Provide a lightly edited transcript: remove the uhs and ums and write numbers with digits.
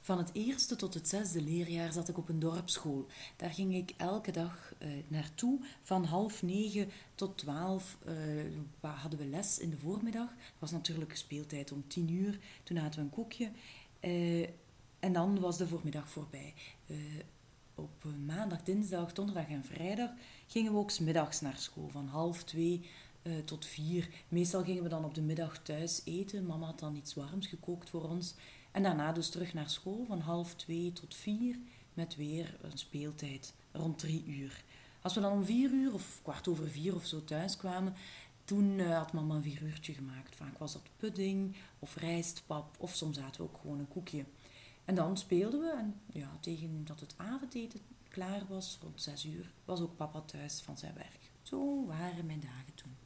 Van het eerste tot het zesde leerjaar zat ik op een dorpsschool. Daar ging ik elke dag naartoe. Van 8:30 tot 12 hadden we les in de voormiddag. Het was natuurlijk speeltijd om 10 uur. Toen aten we een koekje. Eh, en dan was de voormiddag voorbij. Op maandag, dinsdag, donderdag en vrijdag gingen we ook 's middags naar school. Van 1:30 tot 4. Meestal gingen we dan op de middag thuis eten. Mama had dan iets warms gekookt voor ons. En daarna dus terug naar school van 1:30 tot 4. Met weer een speeltijd rond 3 uur. Als we dan om 4 uur of kwart over 4 of zo thuis kwamen, toen had mama een 4 uurtje gemaakt. Vaak was dat pudding of rijstpap of soms aten we ook gewoon een koekje. En dan speelden we en ja, tegen dat het avondeten klaar was, rond 6 uur, was ook papa thuis van zijn werk. Zo waren mijn dagen toen.